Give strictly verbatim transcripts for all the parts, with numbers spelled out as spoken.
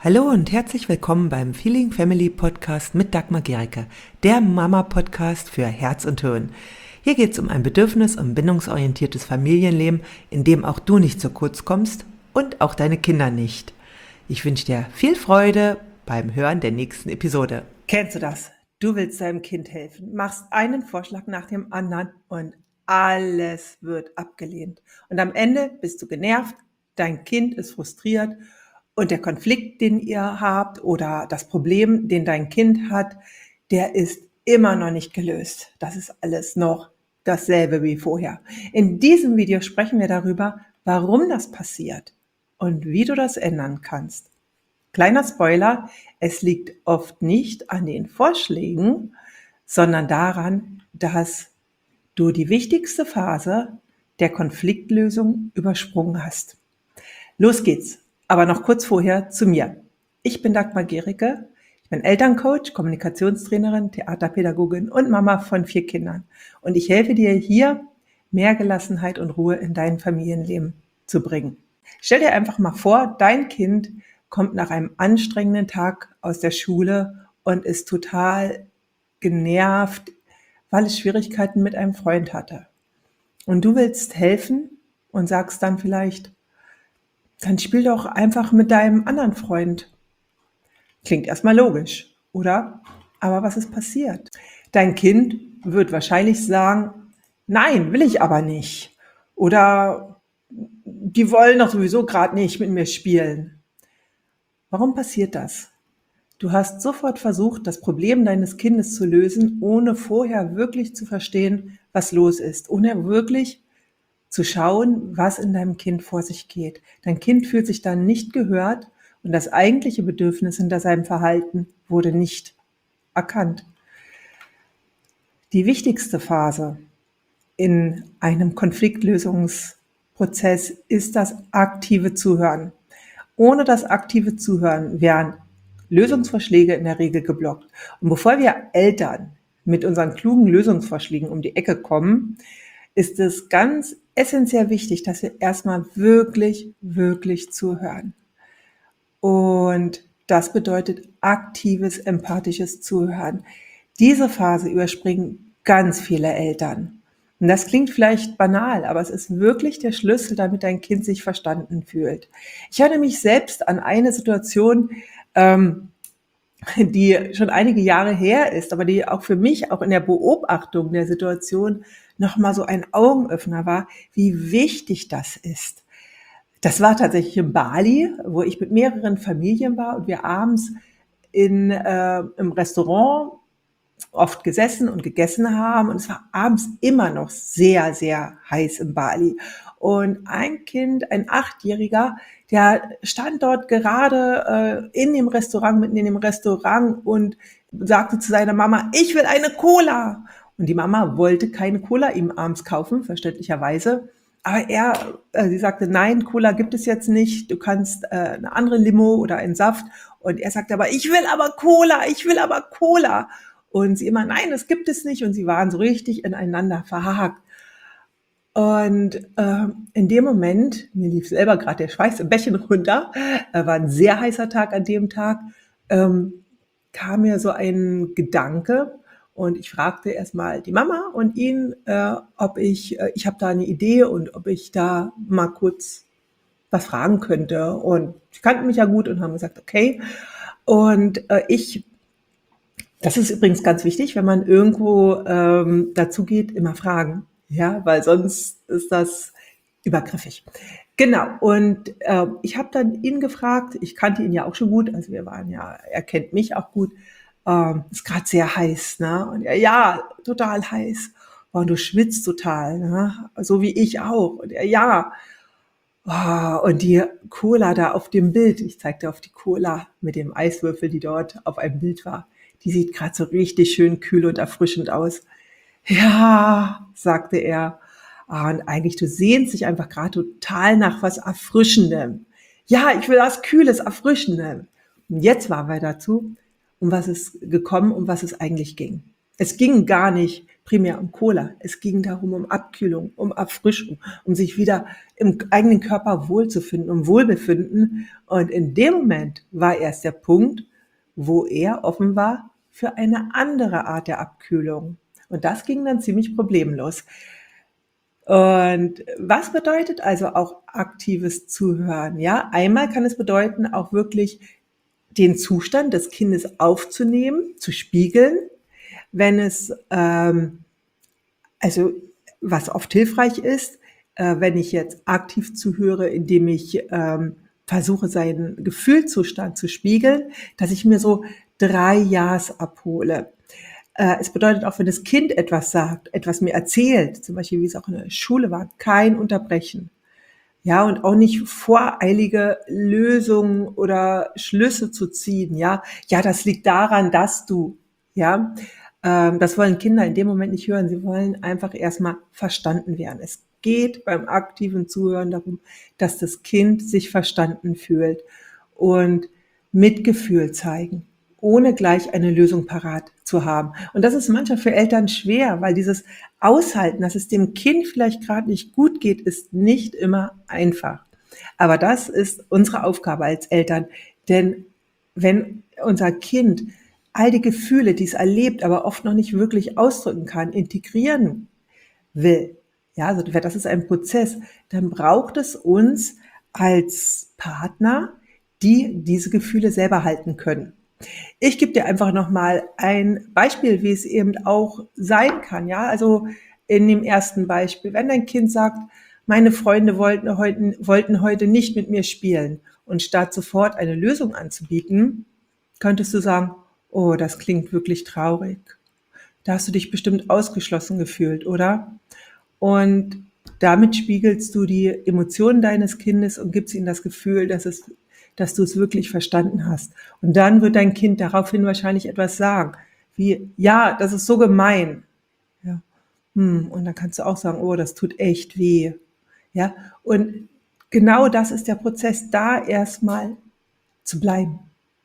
Hallo und herzlich willkommen beim Feeling Family Podcast mit Dagmar Gericke, der Mama-Podcast für Herz und Hirn. Hier geht es um ein bedürfnis- und bindungsorientiertes Familienleben, in dem auch du nicht zu kurz kommst und auch deine Kinder nicht. Ich wünsche dir viel Freude beim Hören der nächsten Episode. Kennst du das? Du willst deinem Kind helfen, machst einen Vorschlag nach dem anderen und alles wird abgelehnt. Und am Ende bist du genervt, dein Kind ist frustriert und der Konflikt, den ihr habt oder das Problem, den dein Kind hat, der ist immer noch nicht gelöst. Das ist alles noch dasselbe wie vorher. In diesem Video sprechen wir darüber, warum das passiert und wie du das ändern kannst. Kleiner Spoiler, es liegt oft nicht an den Vorschlägen, sondern daran, dass du die wichtigste Phase der Konfliktlösung übersprungen hast. Los geht's, aber noch kurz vorher zu mir. Ich bin Dagmar Gericke, ich bin Elterncoach, Kommunikationstrainerin, Theaterpädagogin und Mama von vier Kindern. Und ich helfe dir hier, mehr Gelassenheit und Ruhe in dein Familienleben zu bringen. Stell dir einfach mal vor, dein Kind kommt nach einem anstrengenden Tag aus der Schule und ist total genervt, weil es Schwierigkeiten mit einem Freund hatte. Und du willst helfen und sagst dann vielleicht, dann spiel doch einfach mit deinem anderen Freund. Klingt erstmal logisch, oder? Aber was ist passiert? Dein Kind wird wahrscheinlich sagen, nein, will ich aber nicht. Oder die wollen doch sowieso gerade nicht mit mir spielen. Warum passiert das? Du hast sofort versucht, das Problem deines Kindes zu lösen, ohne vorher wirklich zu verstehen, was los ist, ohne wirklich zu schauen, was in deinem Kind vor sich geht. Dein Kind fühlt sich dann nicht gehört und das eigentliche Bedürfnis hinter seinem Verhalten wurde nicht erkannt. Die wichtigste Phase in einem Konfliktlösungsprozess ist das aktive Zuhören. Ohne das aktive Zuhören wären Lösungsvorschläge in der Regel geblockt. Und bevor wir Eltern mit unseren klugen Lösungsvorschlägen um die Ecke kommen, ist es ganz essentiell wichtig, dass wir erstmal wirklich, wirklich zuhören. Und das bedeutet aktives, empathisches Zuhören. Diese Phase überspringen ganz viele Eltern. Und das klingt vielleicht banal, aber es ist wirklich der Schlüssel, damit dein Kind sich verstanden fühlt. Ich erinnere mich selbst an eine Situation, ähm, die schon einige Jahre her ist, aber die auch für mich, auch in der Beobachtung der Situation, nochmal so ein Augenöffner war, wie wichtig das ist. Das war tatsächlich in Bali, wo ich mit mehreren Familien war und wir abends in, äh, im Restaurant oft gesessen und gegessen haben und es war abends immer noch sehr, sehr heiß in Bali. Und ein Kind, ein Achtjähriger, der stand dort gerade äh, in dem Restaurant, mitten in dem Restaurant und sagte zu seiner Mama, ich will eine Cola. Und die Mama wollte keine Cola ihm abends kaufen, verständlicherweise. Aber er, äh, sie sagte, nein, Cola gibt es jetzt nicht, du kannst äh, eine andere Limo oder einen Saft. Und er sagte aber, ich will aber Cola, ich will aber Cola. Und sie immer, nein, das gibt es nicht. Und sie waren so richtig ineinander verhakt. Und äh, in dem Moment, mir lief selber gerade der Schweiß im Bächen runter, äh, war ein sehr heißer Tag an dem Tag, ähm, kam mir so ein Gedanke und ich fragte erstmal die Mama und ihn, äh, ob ich, äh, ich habe da eine Idee und ob ich da mal kurz was fragen könnte. Und sie kannten mich ja gut und haben gesagt, okay. Und äh, ich Das ist übrigens ganz wichtig, wenn man irgendwo ähm, dazu geht, immer fragen, ja, weil sonst ist das übergriffig. Genau, und äh, ich habe dann ihn gefragt, ich kannte ihn ja auch schon gut, also wir waren ja, er kennt mich auch gut, ähm, ist gerade sehr heiß, ne? Und er, ja, total heiß. Oh, und du schwitzt total, ne? So wie ich auch. Und er, ja. Oh, und die Cola da auf dem Bild, ich zeigte auf die Cola mit dem Eiswürfel, die dort auf einem Bild war. Die sieht gerade so richtig schön kühl und erfrischend aus. Ja, sagte er. Ah, und eigentlich, du sehnst dich einfach gerade total nach was Erfrischendem. Ja, ich will was Kühles, Erfrischendem. Und jetzt waren wir dazu, um was es gekommen, um was es eigentlich ging. Es ging gar nicht primär um Cola. Es ging darum, um Abkühlung, um Erfrischung, um sich wieder im eigenen Körper wohlzufinden, um Wohlbefinden. Und in dem Moment war erst der Punkt, wo er offen war für eine andere Art der Abkühlung. Und das ging dann ziemlich problemlos. Und was bedeutet also auch aktives Zuhören? Ja, einmal kann es bedeuten, auch wirklich den Zustand des Kindes aufzunehmen, zu spiegeln, wenn es, ähm, also was oft hilfreich ist, äh, wenn ich jetzt aktiv zuhöre, indem ich ähm, versuche, seinen Gefühlszustand zu spiegeln, dass ich mir so drei Ja's abhole. Äh, es bedeutet auch, wenn das Kind etwas sagt, etwas mir erzählt, zum Beispiel wie es auch in der Schule war, kein Unterbrechen. Ja, und auch nicht voreilige Lösungen oder Schlüsse zu ziehen. Ja, ja, das liegt daran, dass du, ja, ähm, das wollen Kinder in dem Moment nicht hören. Sie wollen einfach erstmal verstanden werden. Es geht beim aktiven Zuhören darum, dass das Kind sich verstanden fühlt und Mitgefühl zeigen, ohne gleich eine Lösung parat zu haben. Und das ist manchmal für Eltern schwer, weil dieses Aushalten, dass es dem Kind vielleicht gerade nicht gut geht, ist nicht immer einfach. Aber das ist unsere Aufgabe als Eltern. Denn wenn unser Kind all die Gefühle, die es erlebt, aber oft noch nicht wirklich ausdrücken kann, integrieren will, ja, also das ist ein Prozess, dann braucht es uns als Partner, die diese Gefühle selber halten können. Ich gebe dir einfach nochmal ein Beispiel, wie es eben auch sein kann. Ja, also in dem ersten Beispiel, wenn dein Kind sagt, meine Freunde wollten heute, wollten heute nicht mit mir spielen, und statt sofort eine Lösung anzubieten, könntest du sagen, oh, das klingt wirklich traurig. Da hast du dich bestimmt ausgeschlossen gefühlt, oder? Und damit spiegelst du die Emotionen deines Kindes und gibst ihm das Gefühl, dass es, dass du es wirklich verstanden hast. Und dann wird dein Kind daraufhin wahrscheinlich etwas sagen, wie, ja, das ist so gemein. Ja. Hm, und dann kannst du auch sagen, oh, das tut echt weh. Ja. Und genau das ist der Prozess, da erstmal zu bleiben.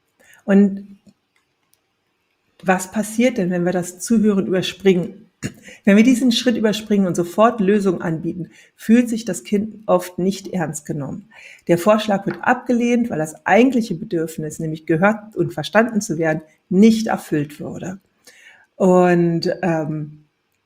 Und was passiert denn, wenn wir das Zuhören überspringen? Wenn wir diesen Schritt überspringen und sofort Lösungen anbieten, fühlt sich das Kind oft nicht ernst genommen. Der Vorschlag wird abgelehnt, weil das eigentliche Bedürfnis, nämlich gehört und verstanden zu werden, nicht erfüllt wurde. Und ähm,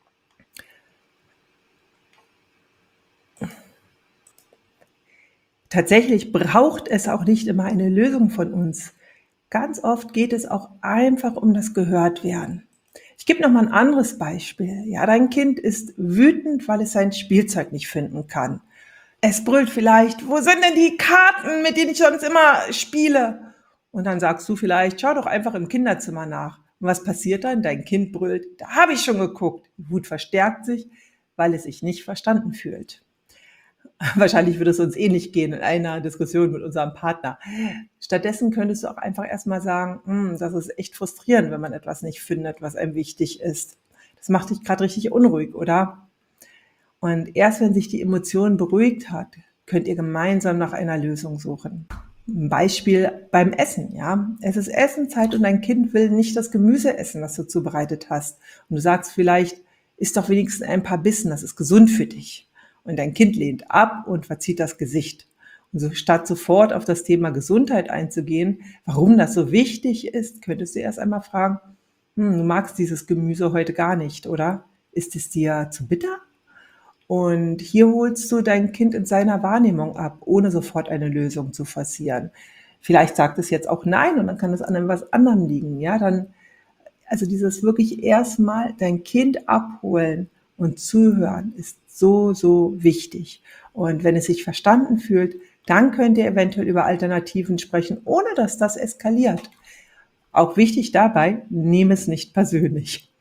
tatsächlich braucht es auch nicht immer eine Lösung von uns. Ganz oft geht es auch einfach um das Gehörtwerden. Ich gebe noch mal ein anderes Beispiel. Ja, dein Kind ist wütend, weil es sein Spielzeug nicht finden kann. Es brüllt vielleicht, wo sind denn die Karten, mit denen ich sonst immer spiele? Und dann sagst du vielleicht, schau doch einfach im Kinderzimmer nach. Und was passiert dann? Dein Kind brüllt, da habe ich schon geguckt. Die Wut verstärkt sich, weil es sich nicht verstanden fühlt. Wahrscheinlich würde es uns ähnlich gehen in einer Diskussion mit unserem Partner. Stattdessen könntest du auch einfach erstmal sagen, hm, das ist echt frustrierend, wenn man etwas nicht findet, was einem wichtig ist. Das macht dich gerade richtig unruhig, oder? Und erst wenn sich die Emotion beruhigt hat, könnt ihr gemeinsam nach einer Lösung suchen. Ein Beispiel beim Essen, ja. Es ist Essenzeit und dein Kind will nicht das Gemüse essen, das du zubereitet hast. Und du sagst vielleicht, isst doch wenigstens ein paar Bissen, das ist gesund für dich. Und dein Kind lehnt ab und verzieht das Gesicht. Und so statt sofort auf das Thema Gesundheit einzugehen, warum das so wichtig ist, könntest du erst einmal fragen, hm, du magst dieses Gemüse heute gar nicht, oder? Ist es dir zu bitter? Und hier holst du dein Kind in seiner Wahrnehmung ab, ohne sofort eine Lösung zu forcieren. Vielleicht sagt es jetzt auch nein und dann kann es an etwas anderem liegen. Ja, dann, also dieses wirklich erstmal dein Kind abholen und zuhören ist so, so wichtig. Und wenn es sich verstanden fühlt, dann könnt ihr eventuell über Alternativen sprechen, ohne dass das eskaliert. Auch wichtig dabei, nehme es nicht persönlich.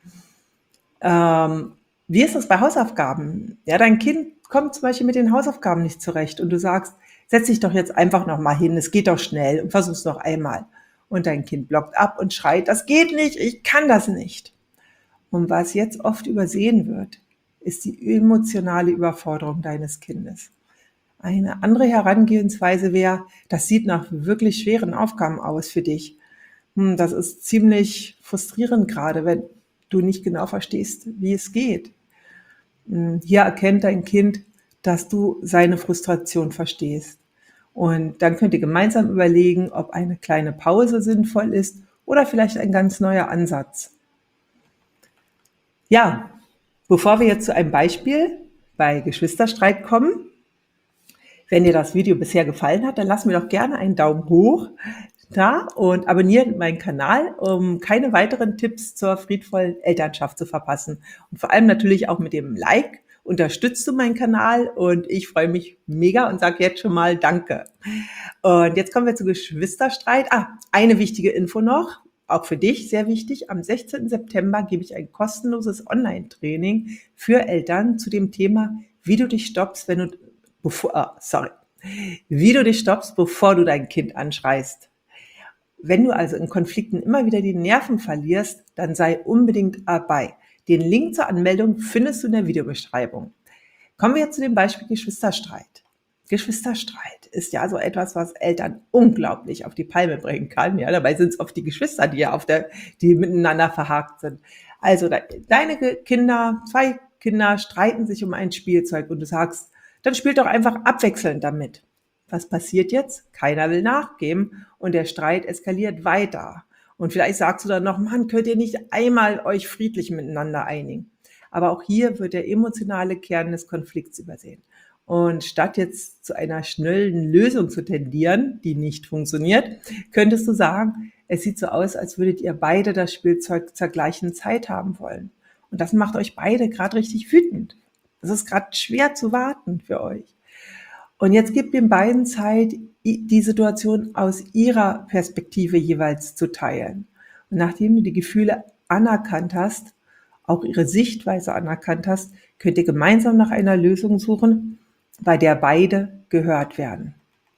Ähm, wie ist das bei Hausaufgaben? Ja, dein Kind kommt zum Beispiel mit den Hausaufgaben nicht zurecht und du sagst, setz dich doch jetzt einfach noch mal hin, es geht doch schnell und versuch's noch einmal. Und dein Kind blockt ab und schreit, das geht nicht, ich kann das nicht. Und was jetzt oft übersehen wird, ist die emotionale Überforderung deines Kindes. Eine andere Herangehensweise wäre, das sieht nach wirklich schweren Aufgaben aus für dich. Das ist ziemlich frustrierend gerade, wenn du nicht genau verstehst, wie es geht. Hier erkennt dein Kind, dass du seine Frustration verstehst. Und dann könnt ihr gemeinsam überlegen, ob eine kleine Pause sinnvoll ist oder vielleicht ein ganz neuer Ansatz. Ja, bevor wir jetzt zu einem Beispiel bei Geschwisterstreit kommen, wenn dir das Video bisher gefallen hat, dann lass mir doch gerne einen Daumen hoch da und abonniere meinen Kanal, um keine weiteren Tipps zur friedvollen Elternschaft zu verpassen. Und vor allem natürlich auch mit dem Like unterstützt du meinen Kanal und ich freue mich mega und sage jetzt schon mal Danke. Und jetzt kommen wir zu Geschwisterstreit. Ah, eine wichtige Info noch, auch für dich sehr wichtig. Am sechzehnten September gebe ich ein kostenloses Online-Training für Eltern zu dem Thema, wie du dich stoppst, wenn du, bevor, ah, sorry, wie du dich stoppst, bevor du dein Kind anschreist. Wenn du also in Konflikten immer wieder die Nerven verlierst, dann sei unbedingt dabei. Den Link zur Anmeldung findest du in der Videobeschreibung. Kommen wir jetzt zu dem Beispiel Geschwisterstreit. Geschwisterstreit ist ja so etwas, was Eltern unglaublich auf die Palme bringen kann. Ja, dabei sind es oft die Geschwister, die ja auf der, die miteinander verhakt sind. Also deine Kinder, zwei Kinder streiten sich um ein Spielzeug und du sagst, dann spielt doch einfach abwechselnd damit. Was passiert jetzt? Keiner will nachgeben und der Streit eskaliert weiter. Und vielleicht sagst du dann noch, Mann, könnt ihr nicht einmal euch friedlich miteinander einigen? Aber auch hier wird der emotionale Kern des Konflikts übersehen. Und statt jetzt zu einer schnellen Lösung zu tendieren, die nicht funktioniert, könntest du sagen, es sieht so aus, als würdet ihr beide das Spielzeug zur gleichen Zeit haben wollen. Und das macht euch beide gerade richtig wütend. Es ist gerade schwer zu warten für euch. Und jetzt gebt den beiden Zeit, die Situation aus ihrer Perspektive jeweils zu teilen. Und nachdem du die Gefühle anerkannt hast, auch ihre Sichtweise anerkannt hast, könnt ihr gemeinsam nach einer Lösung suchen, bei der beide gehört werden.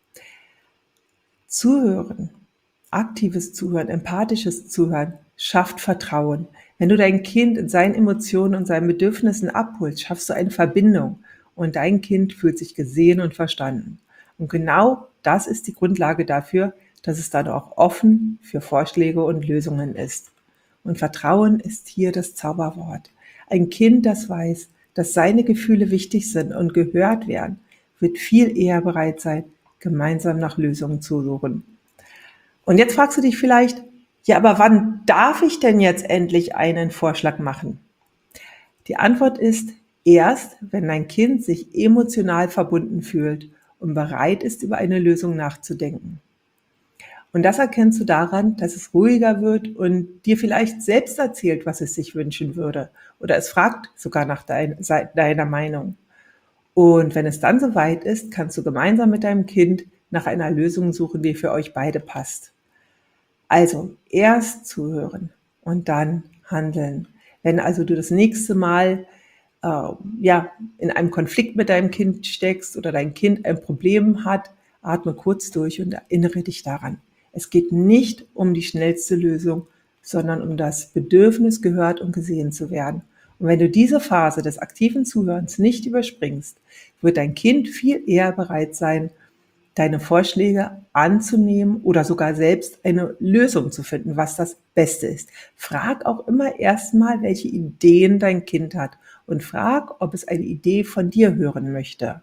Zuhören, aktives Zuhören, empathisches Zuhören schafft Vertrauen. Wenn du dein Kind in seinen Emotionen und seinen Bedürfnissen abholst, schaffst du eine Verbindung. Und dein Kind fühlt sich gesehen und verstanden. Und genau das ist die Grundlage dafür, dass es dann auch offen für Vorschläge und Lösungen ist. Und Vertrauen ist hier das Zauberwort. Ein Kind, das weiß, dass seine Gefühle wichtig sind und gehört werden, wird viel eher bereit sein, gemeinsam nach Lösungen zu suchen. Und jetzt fragst du dich vielleicht, ja, aber wann darf ich denn jetzt endlich einen Vorschlag machen? Die Antwort ist, erst, wenn dein Kind sich emotional verbunden fühlt und bereit ist, über eine Lösung nachzudenken. Und das erkennst du daran, dass es ruhiger wird und dir vielleicht selbst erzählt, was es sich wünschen würde. Oder es fragt sogar nach dein, deiner Meinung. Und wenn es dann soweit ist, kannst du gemeinsam mit deinem Kind nach einer Lösung suchen, die für euch beide passt. Also erst zuhören und dann handeln. Wenn also du das nächste Mal äh, ja, in einem Konflikt mit deinem Kind steckst oder dein Kind ein Problem hat, atme kurz durch und erinnere dich daran. Es geht nicht um die schnellste Lösung, sondern um das Bedürfnis, gehört und gesehen zu werden. Und wenn du diese Phase des aktiven Zuhörens nicht überspringst, wird dein Kind viel eher bereit sein, deine Vorschläge anzunehmen oder sogar selbst eine Lösung zu finden, was das Beste ist. Frag auch immer erstmal, welche Ideen dein Kind hat und frag, ob es eine Idee von dir hören möchte.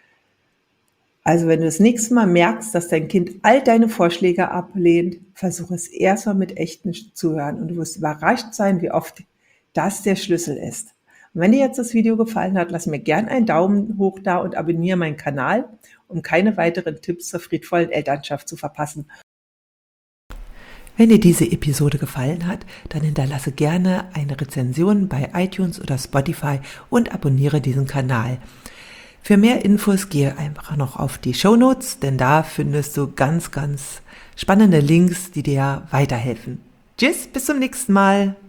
Also wenn du das nächste Mal merkst, dass dein Kind all deine Vorschläge ablehnt, versuche es erstmal mit echtem Zuhören und du wirst überrascht sein, wie oft das der Schlüssel ist. Und wenn dir jetzt das Video gefallen hat, lass mir gern einen Daumen hoch da und abonniere meinen Kanal, um keine weiteren Tipps zur friedvollen Elternschaft zu verpassen. Wenn dir diese Episode gefallen hat, dann hinterlasse gerne eine Rezension bei iTunes oder Spotify und abonniere diesen Kanal. Für mehr Infos gehe einfach noch auf die Shownotes, denn da findest du ganz, ganz spannende Links, die dir weiterhelfen. Tschüss, bis zum nächsten Mal.